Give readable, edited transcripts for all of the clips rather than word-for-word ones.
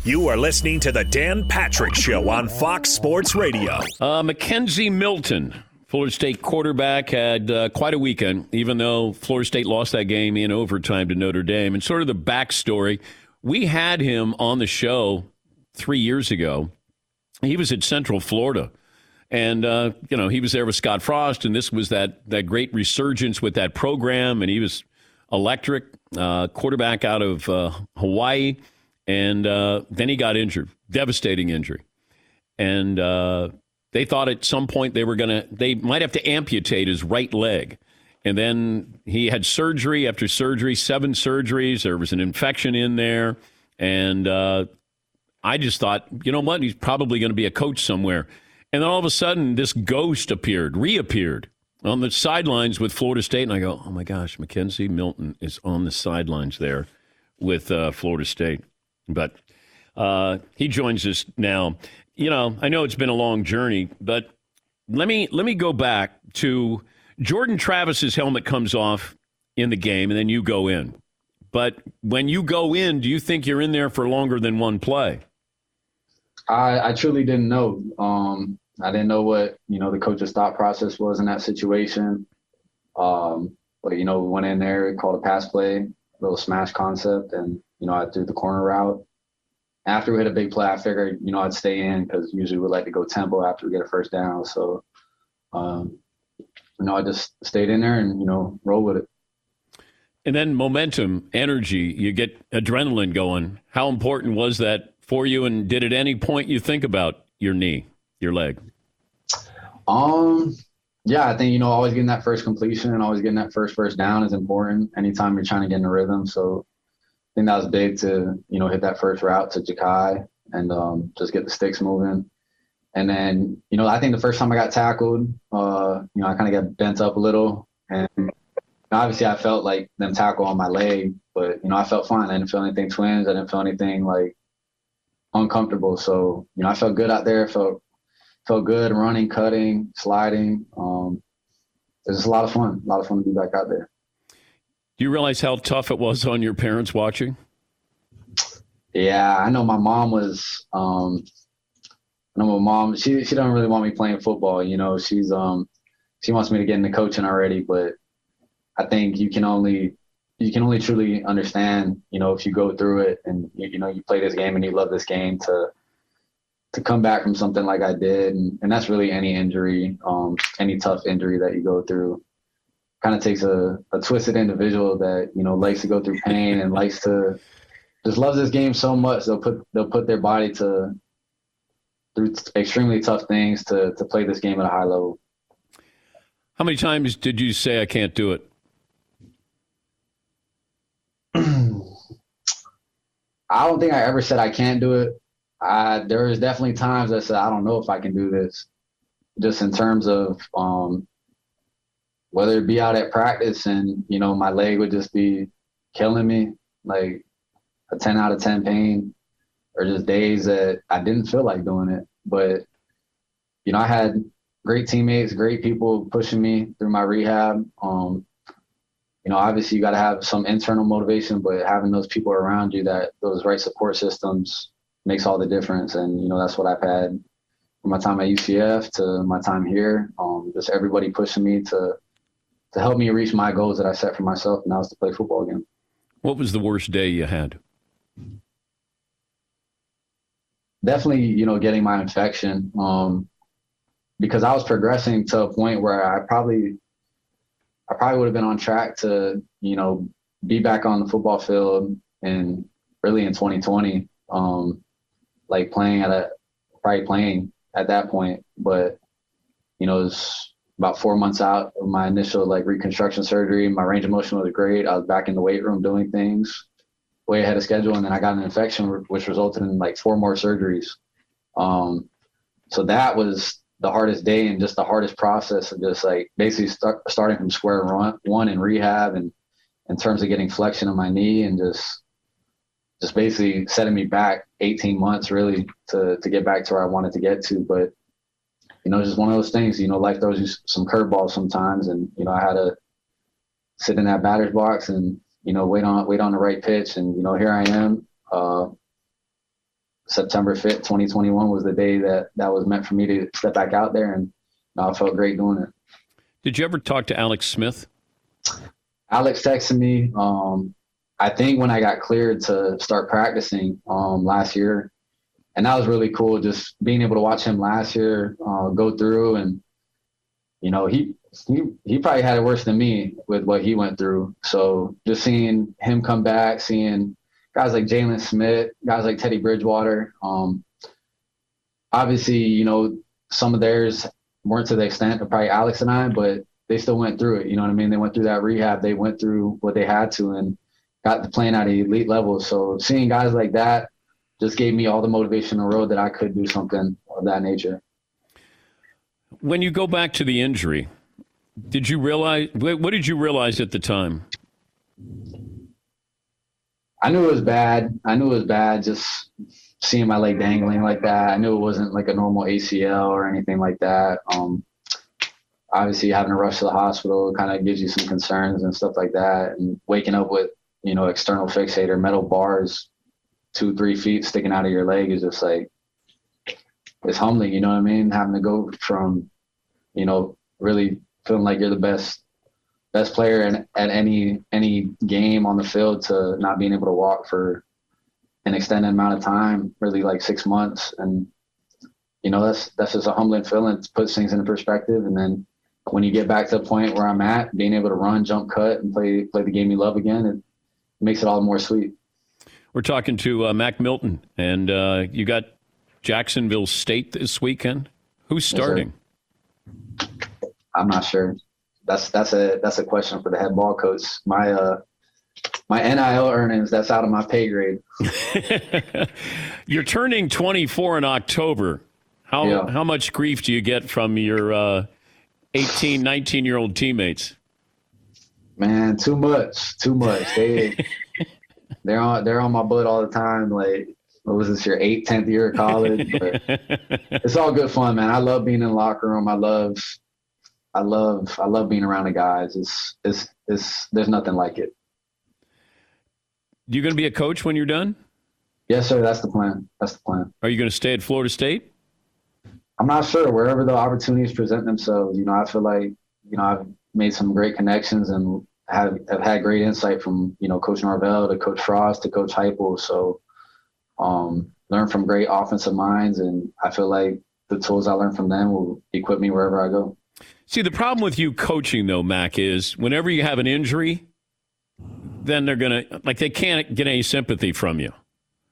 You are listening to the Dan Patrick Show on Fox Sports Radio. Mackenzie Milton, Florida State quarterback, had quite a weekend, even though Florida State lost that game in overtime to Notre Dame. And sort of the backstory, we had him on the show 3 years ago. He was at Central Florida. And, he was there with Scott Frost, and this was that great resurgence with that program. And he was electric, quarterback out of Hawaii. And then he got injured, devastating injury. And they thought at some point they might have to amputate his right leg. And then he had surgery after surgery, 7 surgeries. There was an infection in there. And I just thought, you know what? He's probably going to be a coach somewhere. And then all of a sudden, this ghost reappeared on the sidelines with Florida State. And I go, oh, my gosh, Mackenzie Milton is on the sidelines there with Florida State. But he joins us now. I know it's been a long journey, but let me go back to Jordan Travis's helmet comes off in the game, and then you go in. But when you go in, do you think you're in there for longer than one play? I truly didn't know. I didn't know what, the coach's thought process was in that situation. But, we went in there, called a pass play, little smash concept, and, I threw the corner route. After we hit a big play, I figured, I'd stay in because usually we like to go tempo after we get a first down. So, I just stayed in there and, roll with it. And then momentum, energy, you get adrenaline going. How important was that for you? And did at any point you think about your knee, your leg? Yeah, I think, always getting that first completion and always getting that first down is important anytime you're trying to get in a rhythm. So I think that was big to, hit that first route to Ja'Kai and just get the sticks moving. And then, I think the first time I got tackled, I kind of got bent up a little. And obviously I felt like them tackle on my leg, but, I felt fine. I didn't feel anything twinge. I didn't feel anything like uncomfortable. So, I felt good out there. Felt good running, cutting, sliding. It was just a lot of fun to be back out there. Do you realize how tough it was on your parents watching? Yeah, I know my mom was, she doesn't really want me playing football. She's, she wants me to get into coaching already, but I think you can only truly understand, if you go through it and, you play this game and you love this game to come back from something like I did. And that's really any injury, any tough injury that you go through. Kind of takes a twisted individual that, likes to go through pain and likes to just loves this game so much. They'll put their body through extremely tough things to play this game at a high level. How many times did you say, I can't do it? I don't think I ever said I can't do it. There was definitely times I said, I don't know if I can do this, just in terms of whether it be out at practice and, my leg would just be killing me, like a 10 out of 10 pain, or just days that I didn't feel like doing it. But, I had great teammates, great people pushing me through my rehab. Obviously you got to have some internal motivation, but having those people around you, those right support systems makes all the difference. And, that's what I've had from my time at UCF to my time here. Just everybody pushing me to help me reach my goals that I set for myself, and that was to play football again. What was the worst day you had? Definitely, getting my infection, because I was progressing to a point where I probably would have been on track to, be back on the football field and really in 2020, like playing at that point. But, it was about 4 months out of my initial reconstruction surgery. My range of motion was great. I was back in the weight room doing things way ahead of schedule. And then I got an infection, which resulted in 4 more surgeries. So that was the hardest day and just the hardest process of just basically starting from square one in rehab and in terms of getting flexion in my knee and just basically setting me back 18 months really to get back to where I wanted to get to. But, just one of those things, life throws you some curveballs sometimes. And, I had to sit in that batter's box and, wait on the right pitch. And, here I am, September 5th, 2021 was the day that was meant for me to step back out there, and I felt great doing it. Did you ever talk to Alex Smith? Alex texted me, I think when I got cleared to start practicing last year, and that was really cool, just being able to watch him last year go through. And, you know, he probably had it worse than me with what he went through. So just seeing him come back, seeing guys like Jalen Smith, guys like Teddy Bridgewater, obviously, you know, some of theirs weren't to the extent of probably Alex and I, but they still went through it. You know what I mean? They went through that rehab. They went through what they had to and got to playing at an elite level. So seeing guys like that just gave me all the motivation in the road that I could do something of that nature. When you go back to the injury, what did you realize at the time? I knew it was bad. Just seeing my leg dangling like that. I knew it wasn't like a normal ACL or anything like that. Obviously having to rush to the hospital kind of gives you some concerns and stuff like that. And waking up with, you know, external fixator, metal bars, 2-3 feet sticking out of your leg is just like, it's humbling, you know what I mean? Having to go from, you know, really feeling like you're the best player at any game on the field to not being able to walk for an extended amount of time, really like 6 months. And, you know, that's just a humbling feeling. It puts things into perspective. And then when you get back to the point where I'm at, being able to run, jump, cut, and play the game you love again, it makes it all the more sweet. We're talking to Mac Milton, and you got Jacksonville State this weekend. Who's starting? Yes, I'm not sure. That's a question for the head ball coach. My NIL earnings, that's out of my pay grade. You're turning 24 in October. How much grief do you get from your 18, 19-year-old teammates? Man, too much. They're on my butt all the time. Like, what was this, your 8th, 10th year of college? But it's all good fun, man. I love being in the locker room. I love being around the guys. It's there's nothing like it. You going to be a coach when you're done? Yes, sir. That's the plan. Are you going to stay at Florida State? I'm not sure. Wherever the opportunities present themselves, you know, I feel like, you know, I've made some great connections and have had great insight from, you know, Coach Norvell to Coach Frost to Coach Heupel. So learn from great offensive minds, and I feel like the tools I learned from them will equip me wherever I go. See, the problem with you coaching, though, Mac, is whenever you have an injury, then they're going to, like, they can't get any sympathy from you.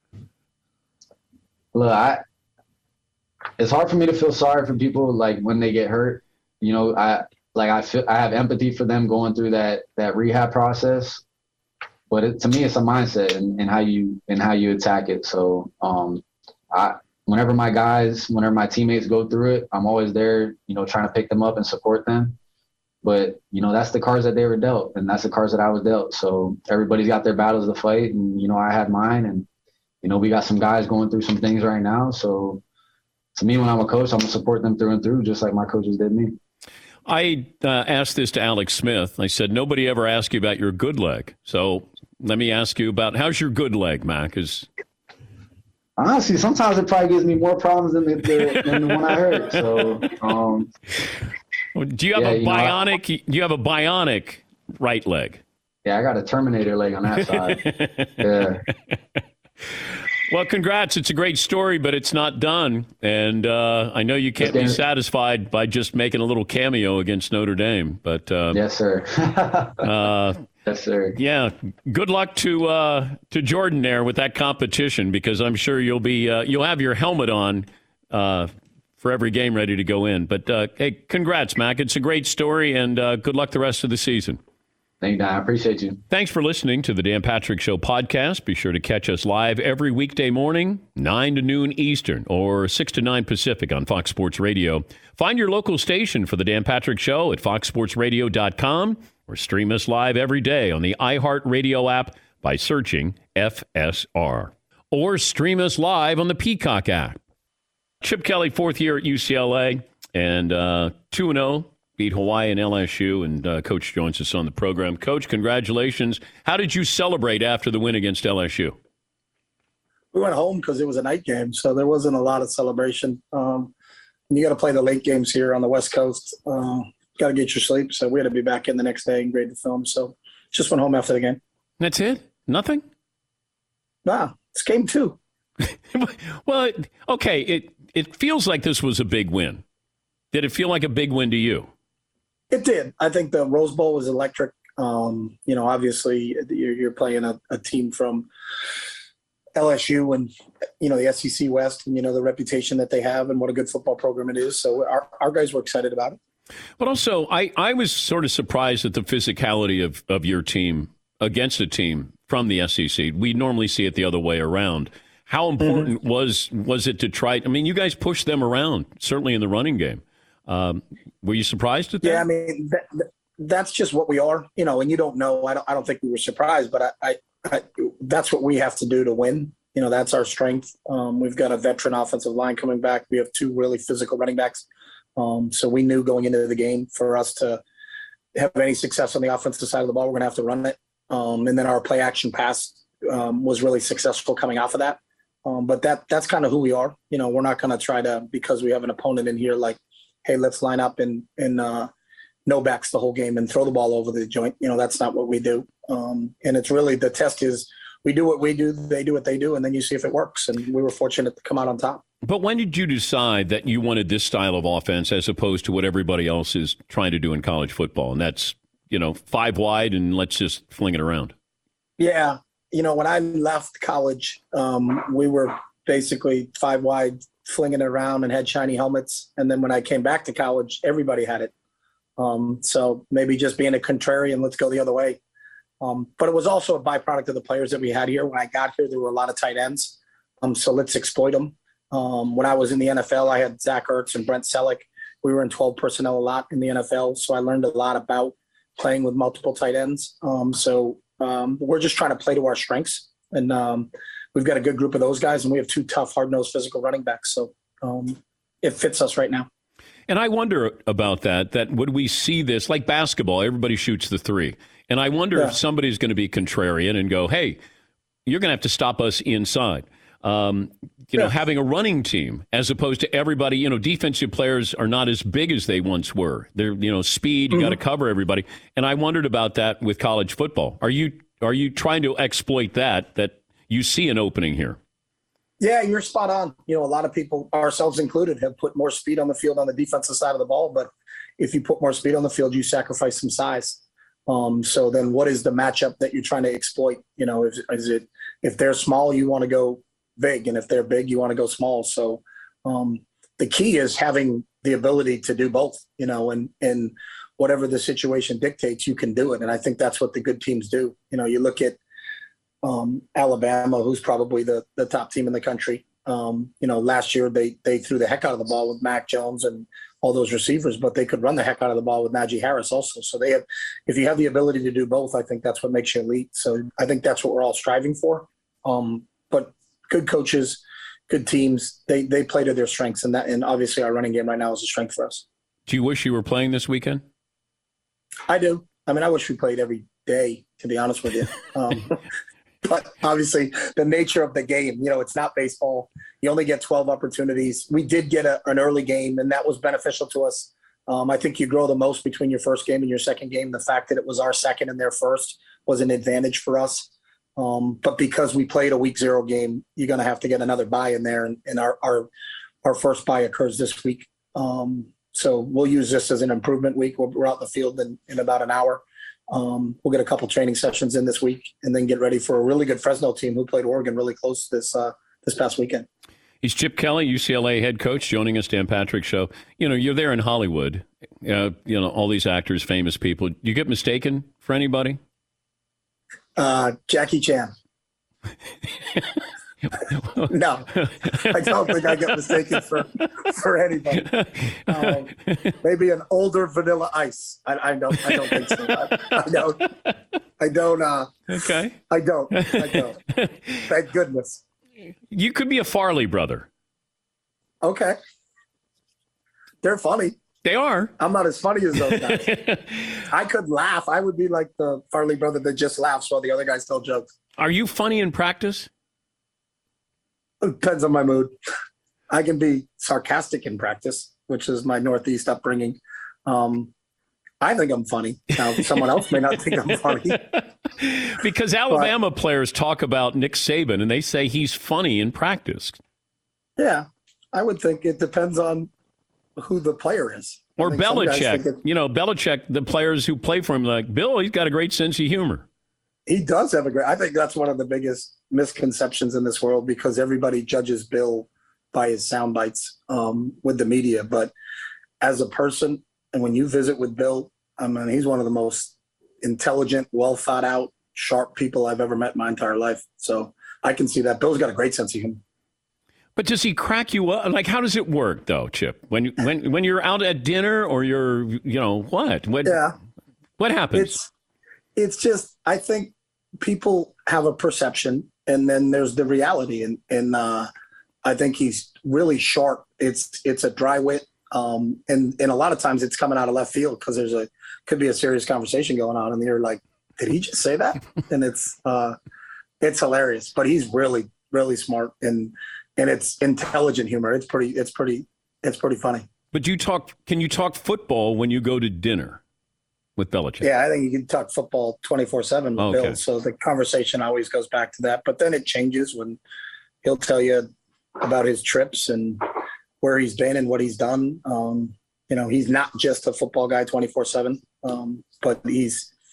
Look, it's hard for me to feel sorry for people, like, when they get hurt. You know, I have empathy for them going through that rehab process, but to me, it's a mindset and how you attack it. So, whenever my teammates go through it, I'm always there, you know, trying to pick them up and support them. But, you know, that's the cards that they were dealt, and that's the cards that I was dealt. So everybody's got their battles to fight, and, you know, I had mine, and, you know, we got some guys going through some things right now. So to me, when I'm a coach, I'm going to support them through and through, just like my coaches did me. I asked this to Alex Smith. I said, nobody ever asked you about your good leg. So let me ask you about, how's your good leg, Mac? Honestly, sometimes it probably gives me more problems than the one I heard. So, do you have a bionic? Do you have a bionic right leg? Yeah, I got a Terminator leg on that side. Yeah. Well, congrats. It's a great story, but it's not done. And I know you can't be satisfied by just making a little cameo against Notre Dame. But yes, sir. Yes, sir. Yeah. Good luck to Jordan there with that competition, because I'm sure you'll have your helmet on for every game ready to go in. But hey, congrats, Mac. It's a great story, and good luck the rest of the season. Thank you, Dan. I appreciate you. Thanks for listening to the Dan Patrick Show podcast. Be sure to catch us live every weekday morning, 9 to noon Eastern or 6 to 9 Pacific on Fox Sports Radio. Find your local station for the Dan Patrick Show at foxsportsradio.com or stream us live every day on the iHeartRadio app by searching FSR. Or stream us live on the Peacock app. Chip Kelly, 4th year at UCLA, and 2-0. Beat Hawaii and LSU, and Coach joins us on the program. Coach, congratulations. How did you celebrate after the win against LSU? We went home because it was a night game, so there wasn't a lot of celebration. And you got to play the late games here on the West Coast. Got to get your sleep. So we had to be back in the next day and grade the film. So just went home after the game. That's it? Nothing? Nah, it's game 2. Well, okay, it feels like this was a big win. Did it feel like a big win to you? It did. I think the Rose Bowl was electric. Obviously you're playing a team from LSU and, the SEC West and, the reputation that they have and what a good football program it is. So our guys were excited about it. But also, I was sort of surprised at the physicality of your team against a team from the SEC. We normally see it the other way around. How important was it to try? I mean, you guys pushed them around, certainly in the running game. Were you surprised at that? Yeah, I mean, that's just what we are, and you don't know. I don't think we were surprised, but I that's what we have to do to win. That's our strength. We've got a veteran offensive line coming back. We have 2 really physical running backs. So we knew going into the game for us to have any success on the offensive side of the ball, we're going to have to run it. And then our play action pass was really successful coming off of that. But that's kind of who we are. We're not going to try to, because we have an opponent in here, like, hey, let's line up and no backs the whole game and throw the ball over the joint. That's not what we do. And it's really, the test is we do what we do, they do what they do, and then you see if it works. And we were fortunate to come out on top. But when did you decide that you wanted this style of offense as opposed to what everybody else is trying to do in college football? And that's, 5 wide and let's just fling it around. Yeah. When I left college, we were basically 5 wide, flinging it around and had shiny helmets. And then when I came back to college, everybody had it. So maybe just being a contrarian, let's go the other way. But it was also a byproduct of the players that we had here. When I got here, there were a lot of tight ends. So let's exploit them. When I was in the NFL, I had Zach Ertz and Brent Selleck. We were in 12 personnel a lot in the NFL. So I learned a lot about playing with multiple tight ends. We're just trying to play to our strengths. And we've got a good group of those guys. And we have 2 tough, hard-nosed physical running backs. So it fits us right now. And I wonder about that would we see this, like basketball, everybody shoots the 3. And I wonder if somebody's going to be contrarian and go, hey, you're going to have to stop us inside. Having a running team as opposed to everybody, defensive players are not as big as they once were. They're, speed, you got to cover everybody. And I wondered about that with college football. Are you trying to exploit that you see an opening here? Yeah, you're spot on. A lot of people, ourselves included, have put more speed on the field on the defensive side of the ball. But if you put more speed on the field, you sacrifice some size. So then what is the matchup that you're trying to exploit? Is it if they're small, you want to go big, and if they're big, you want to go small. So the key is having the ability to do both, and whatever the situation dictates, you can do it. And I think that's what the good teams do. You look at Alabama, who's probably the top team in the country. Last year they threw the heck out of the ball with Mac Jones and all those receivers, but they could run the heck out of the ball with Najee Harris also. So if you have the ability to do both, I think that's what makes you elite. So I think that's what we're all striving for. But good coaches, good teams, they play to their strengths, and obviously our running game right now is a strength for us. Do you wish you were playing this weekend? I do. I mean, I wish we played every day, to be honest with you. But obviously the nature of the game, it's not baseball. You only get 12 opportunities. We did get an early game, and that was beneficial to us. I think you grow the most between your first game and your second game. The fact that it was our second and their first was an advantage for us. But because we played a week 0 game, you're going to have to get another bye in there. And our first bye occurs this week. So we'll use this as an improvement week. We're out in the field in about an hour. We'll get a couple training sessions in this week and then get ready for a really good Fresno team who played Oregon really close this past weekend. He's Chip Kelly, UCLA head coach, joining us, Dan Patrick Show. You're there in Hollywood, all these actors, famous people. You get mistaken for anybody? Jackie Chan. No, I don't think I get mistaken for anybody. Maybe an older Vanilla Ice. I don't think so. I don't. Okay. I don't. Thank goodness. You could be a Farley brother. Okay. They're funny. They are. I'm not as funny as those guys. I could laugh. I would be like the Farley brother that just laughs while the other guys tell jokes. Are you funny in practice? It depends on my mood. I can be sarcastic in practice, which is my Northeast upbringing. I think I'm funny. Now, someone else may not think I'm funny. Because Alabama players talk about Nick Saban, and they say he's funny in practice. Yeah, I would think it depends on who the player is. Or Belichick. Belichick, the players who play for him, like, Bill, he's got a great sense of humor. He does have I think that's one of the biggest misconceptions in this world, because everybody judges Bill by his sound bites with the media. But as a person, and when you visit with Bill, I mean, he's one of the most intelligent, well thought out, sharp people I've ever met in my entire life. So I can see that. Bill's got a great sense of humor. But does he crack you up? Like, how does it work, though, Chip? When you're out at dinner, or you're, what? What happens? It's just, I think people have a perception, and then there's the reality. And I think he's really sharp. It's a dry wit. And a lot of times it's coming out of left field, because could be a serious conversation going on, and you're like, did he just say that? And it's hilarious. But he's really, really smart, and it's intelligent humor. It's pretty funny. But can you talk football when you go to dinner with Belichick? Yeah, I think you can talk football 24/7 with Bill. So the conversation always goes back to that. But then it changes when he'll tell you about his trips and where he's been and what he's done. He's not just a football guy 24/7, but he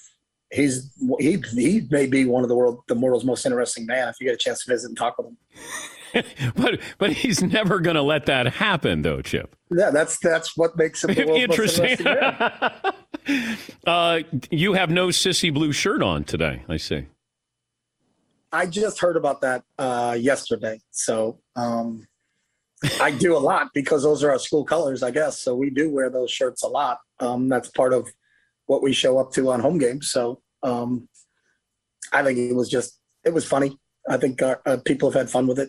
may be one of the world's most interesting man if you get a chance to visit and talk with him. but he's never going to let that happen, though, Chip. Yeah, that's what makes him the world's interesting. Most interesting man. You have no sissy blue shirt on today, I see. I just heard about that yesterday. So I do a lot, because those are our school colors, I guess. So we do wear those shirts a lot. That's part of what we show up to on home games. So I think it was funny. I think people have had fun with it.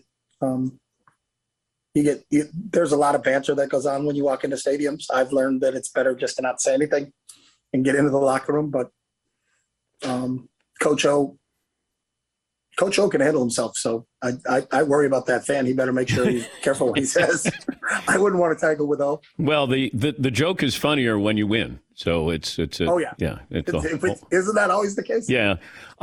There's a lot of banter that goes on when you walk into stadiums. I've learned that it's better just to not say anything and get into the locker room. But Coach O can handle himself. So I worry about that fan. He better make sure he's careful what he says. I wouldn't want to tackle with O. Well, the joke is funnier when you win. So it's oh yeah. Yeah. Isn't that always the case? Yeah.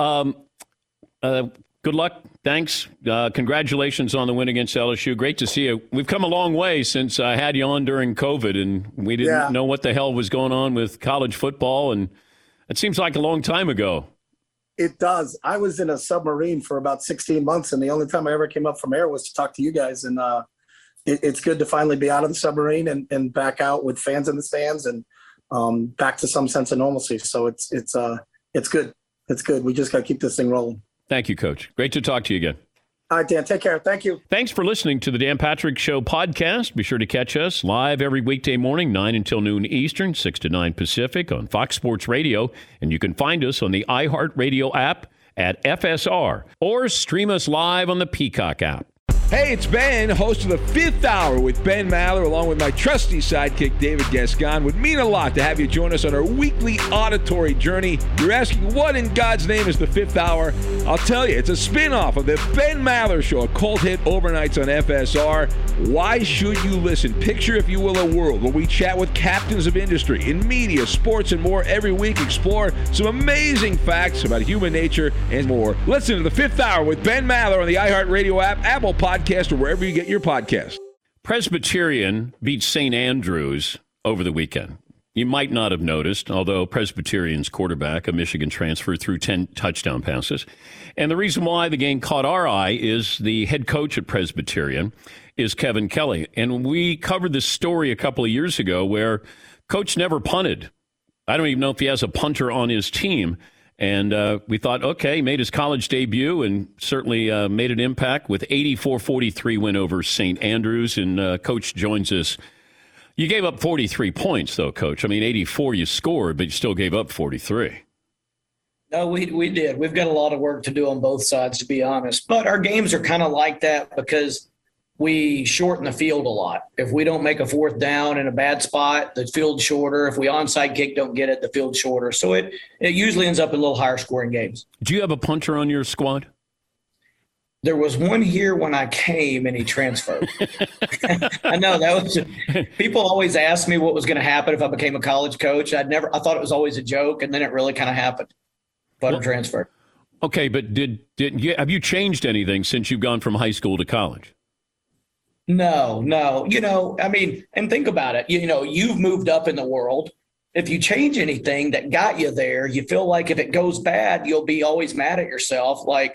Good luck. Thanks. Congratulations on the win against LSU. Great to see you. We've come a long way since I had you on during COVID, and we didn't know what the hell was going on with college football. And it seems like a long time ago. It does. I was in a submarine for about 16 months, and the only time I ever came up from air was to talk to you guys. And it's good to finally be out of the submarine and back out with fans in the stands and back to some sense of normalcy. So it's good. It's good. We just got to keep this thing rolling. Thank you, Coach. Great to talk to you again. All right, Dan. Take care. Thank you. Thanks for listening to the Dan Patrick Show podcast. Be sure to catch us live every weekday morning, 9 until noon Eastern, 6 to 9 Pacific on Fox Sports Radio. And you can find us on the iHeartRadio app at FSR, or stream us live on the Peacock app. Hey, it's Ben, host of the Fifth Hour with Ben Maller, along with my trusty sidekick, David Gascon. Would mean a lot to have you join us on our weekly auditory journey. You're asking, what in God's name is the Fifth Hour? I'll tell you, it's a spin-off of the Ben Maller Show, a cult hit overnights on FSR. Why should you listen? Picture, if you will, a world where we chat with captains of industry in media, sports, and more every week. Explore some amazing facts about human nature and more. Listen to the Fifth Hour with Ben Maller on the iHeartRadio app, Apple Podcast, or wherever you get your podcast. Presbyterian beat St. Andrews over the weekend. You might not have noticed, although Presbyterian's quarterback, a Michigan transfer, threw 10 touchdown passes. And the reason why the game caught our eye is the head coach at Presbyterian is Kevin Kelly. And we covered this story a couple of years ago where Coach never punted. I don't even know if he has a punter on his team. And we thought, okay, he made his college debut and certainly made an impact with 84-43 win over St. Andrews. And Coach joins us. You gave up 43 points, though, Coach. I mean, 84 you scored, but you still gave up 43. No, we did. We've got a lot of work to do on both sides, to be honest. But our games are kind of like that because we shorten the field a lot. If we don't make a fourth down in a bad spot, the field's shorter. If we onside kick don't get it, the field's shorter. So it usually ends up in a little higher scoring games. Do you have a punter on your squad? There was one here when I came and he transferred. I know that was, people always ask me what was going to happen if I became a college coach. I thought it was always a joke. And then it really kind of happened. But I transferred. Okay. But have you changed anything since you've gone from high school to college? No. I mean, and think about it. You've moved up in the world. If you change anything that got you there, you feel like if it goes bad, you'll be always mad at yourself. Like,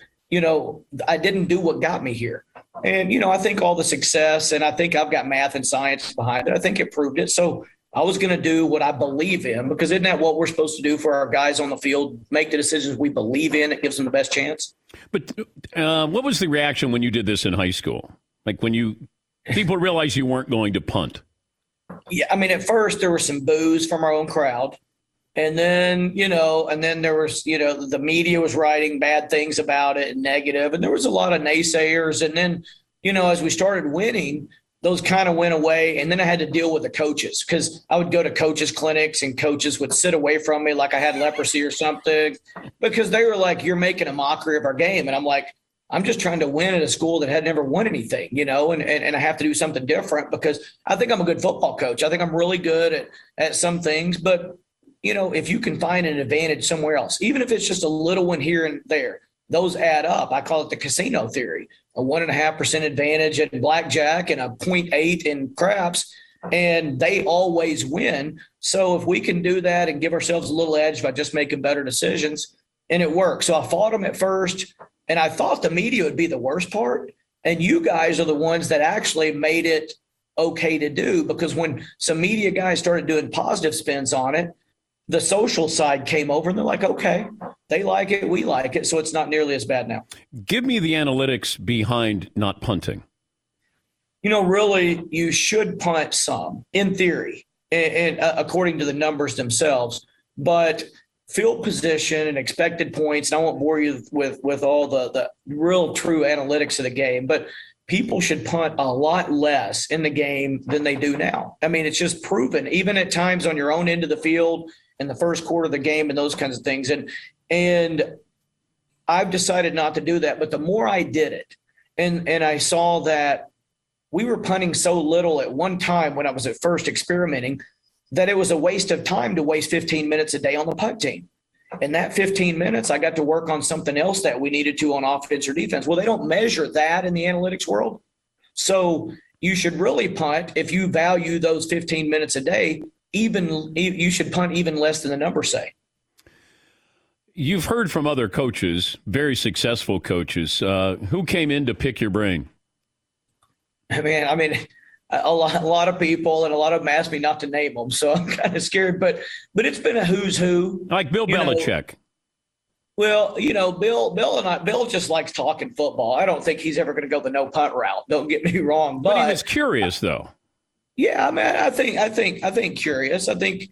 I didn't do what got me here. And, I think all the success, and I think I've got math and science behind it, I think it proved it. So I was going to do what I believe in, because isn't that what we're supposed to do for our guys on the field? Make the decisions we believe in. It gives them the best chance. But what was the reaction when you did this in high school? Like when people realized you weren't going to punt? Yeah, I mean, at first there was some boos from our own crowd. And then, there was, the media was writing bad things about it and negative. And there was a lot of naysayers. And then, as we started winning, those kind of went away. And then I had to deal with the coaches, because I would go to coaches' clinics and coaches would sit away from me like I had leprosy or something, because they were like, you're making a mockery of our game. And I'm like, I'm just trying to win at a school that had never won anything, and I have to do something different, because I think I'm a good football coach. I think I'm really good at some things, but if you can find an advantage somewhere else, even if it's just a little one here and there, those add up. I call it the casino theory, a 1.5% advantage in blackjack and a 0.8 in craps, and they always win. So if we can do that and give ourselves a little edge by just making better decisions, and it works. So I fought them at first, and I thought the media would be the worst part. And you guys are the ones that actually made it okay to do, because when some media guys started doing positive spins on it, the social side came over and they're like, okay, they like it, we like it, so it's not nearly as bad now. Give me the analytics behind not punting. Really, you should punt some, in theory, and according to the numbers themselves. But field position and expected points, and I won't bore you with all the real true analytics of the game, but people should punt a lot less in the game than they do now. I mean, it's just proven, even at times on your own end of the field, in the first quarter of the game and those kinds of things. And I've decided not to do that. But the more I did it, and I saw that we were punting so little at one time when I was at first experimenting, that it was a waste of time to waste 15 minutes a day on the punt team. And that 15 minutes, I got to work on something else that we needed to on offense or defense. Well, they don't measure that in the analytics world. So you should really punt, if you value those 15 minutes a day, you should punt even less than the numbers say. You've heard from other coaches, very successful coaches. Who came in to pick your brain? I mean, a lot of people, and a lot of them asked me not to name them, so I'm kind of scared. But it's been a who's who. Like Bill Belichick. Bill just likes talking football. I don't think he's ever going to go the no punt route. Don't get me wrong. But he was curious, though. Yeah, I mean, I think curious. I think,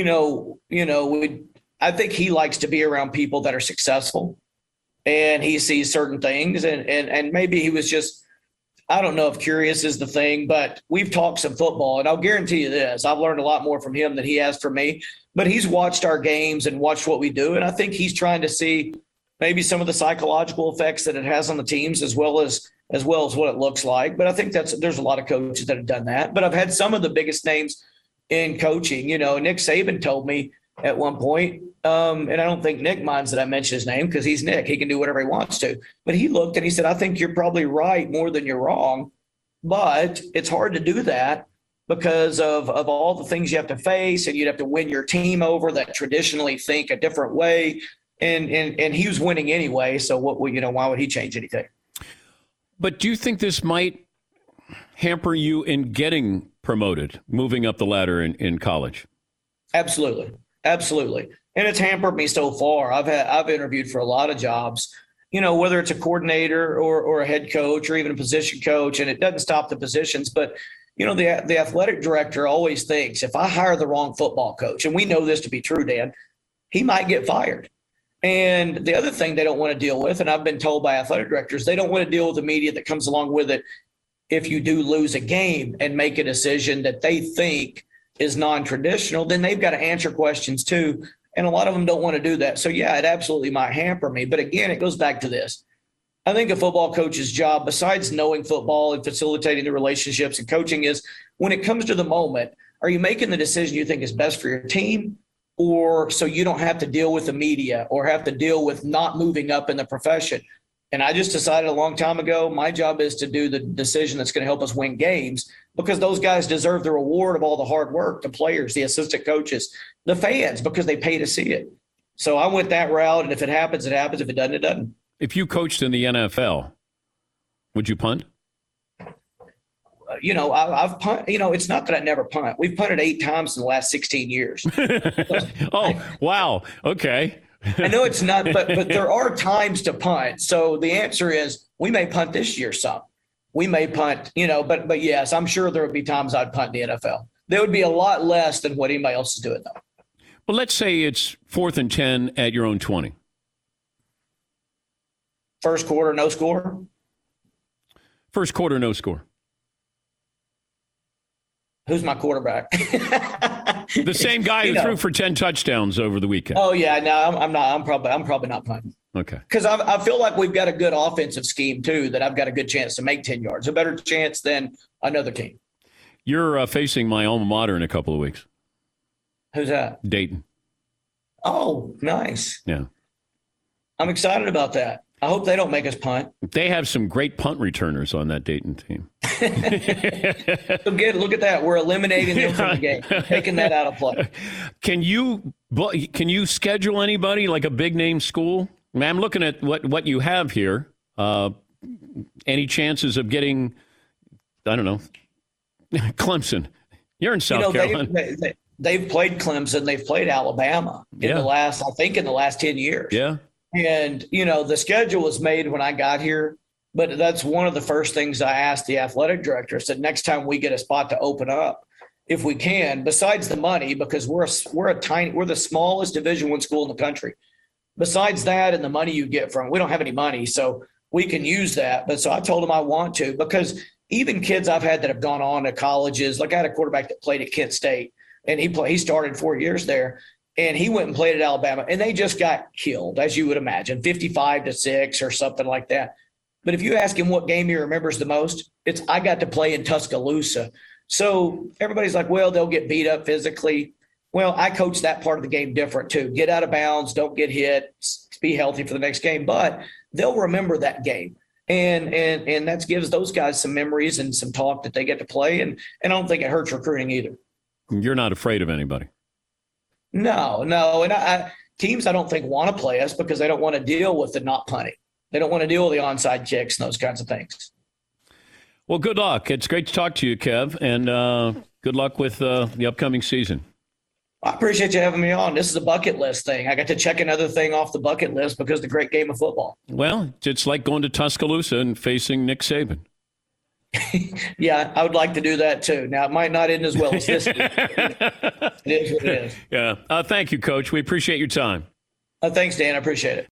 I think he likes to be around people that are successful, and he sees certain things, and maybe he was just, I don't know if curious is the thing, but we've talked some football, and I'll guarantee you this, I've learned a lot more from him than he has from me, but he's watched our games and watched what we do. And I think he's trying to see maybe some of the psychological effects that it has on the teams, as well as what it looks like. But I think there's a lot of coaches that have done that. But I've had some of the biggest names in coaching. Nick Saban told me at one point, and I don't think Nick minds that I mention his name, because he's Nick. He can do whatever he wants to. But he looked and he said, I think you're probably right more than you're wrong. But it's hard to do that because of all the things you have to face, and you'd have to win your team over that traditionally think a different way. And he was winning anyway. So why would he change anything? But do you think this might hamper you in getting promoted, moving up the ladder in college? Absolutely. And it's hampered me so far. I've interviewed for a lot of jobs, whether it's a coordinator or a head coach or even a position coach, and it doesn't stop the positions. But, the athletic director always thinks, if I hire the wrong football coach, and we know this to be true, Dan, he might get fired. And the other thing they don't want to deal with, and I've been told by athletic directors, they don't want to deal with the media that comes along with it. If you do lose a game and make a decision that they think is non-traditional, then they've got to answer questions too. And a lot of them don't want to do that. So yeah, it absolutely might hamper me. But again, it goes back to this. I think a football coach's job, besides knowing football and facilitating the relationships and coaching, is when it comes to the moment, are you making the decision you think is best for your team, or so you don't have to deal with the media or have to deal with not moving up in the profession? And I just decided a long time ago, my job is to do the decision that's going to help us win games, because those guys deserve the reward of all the hard work, the players, the assistant coaches, the fans, because they pay to see it. So I went that route, and if it happens, it happens. If it doesn't, it doesn't. If you coached in the NFL, would you punt? I've punt. It's not that I never punt. We've punted 8 times in the last 16 years. Oh, wow. Okay. I know it's not, but there are times to punt. So the answer is we may punt this year some. We may punt, but yes, I'm sure there would be times I'd punt in the NFL. There would be a lot less than what anybody else is doing, though. Well, let's say it's 4th and 10 at your own 20. First quarter, no score? First quarter, no score. Who's my quarterback? The same guy who threw for 10 touchdowns over the weekend. Oh yeah, no, I'm not. I'm probably not punting. Okay. Because I feel like we've got a good offensive scheme too. That I've got a good chance to make 10 yards, a better chance than another team. You're facing my alma mater in a couple of weeks. Who's that? Dayton. Oh, nice. Yeah. I'm excited about that. I hope they don't make us punt. They have some great punt returners on that Dayton team. Look at that. We're eliminating them from the game, taking that out of play. Can you schedule anybody like a big name school? I mean, I'm looking at what you have here. Any chances of getting, I don't know, Clemson? You're in South Carolina. They've played Clemson. They've played Alabama in the last 10 years. Yeah. And, the schedule was made when I got here, but that's one of the first things I asked the athletic director. I said, next time we get a spot to open up, if we can, besides the money, because we're the smallest Division I school in the country. Besides that and the money you get from, we don't have any money, so we can use that. But so I told him I want to, because even kids I've had that have gone on to colleges, like I had a quarterback that played at Kent State, and he started 4 years there. And he went and played at Alabama, and they just got killed, as you would imagine, 55-6 or something like that. But if you ask him what game he remembers the most, it's I got to play in Tuscaloosa. So everybody's like, well, they'll get beat up physically. Well, I coach that part of the game different too. Get out of bounds, don't get hit, be healthy for the next game. But they'll remember that game. And that gives those guys some memories and some talk that they get to play. And I don't think it hurts recruiting either. You're not afraid of anybody. No. And teams I don't think want to play us because they don't want to deal with the not punting. They don't want to deal with the onside kicks and those kinds of things. Well, good luck. It's great to talk to you, Kev, and good luck with the upcoming season. I appreciate you having me on. This is a bucket list thing. I got to check another thing off the bucket list because of the great game of football. Well, it's like going to Tuscaloosa and facing Nick Saban. Yeah, I would like to do that too. Now, it might not end as well as this. It is what it is. Yeah. Thank you, Coach. We appreciate your time. Thanks, Dan. I appreciate it.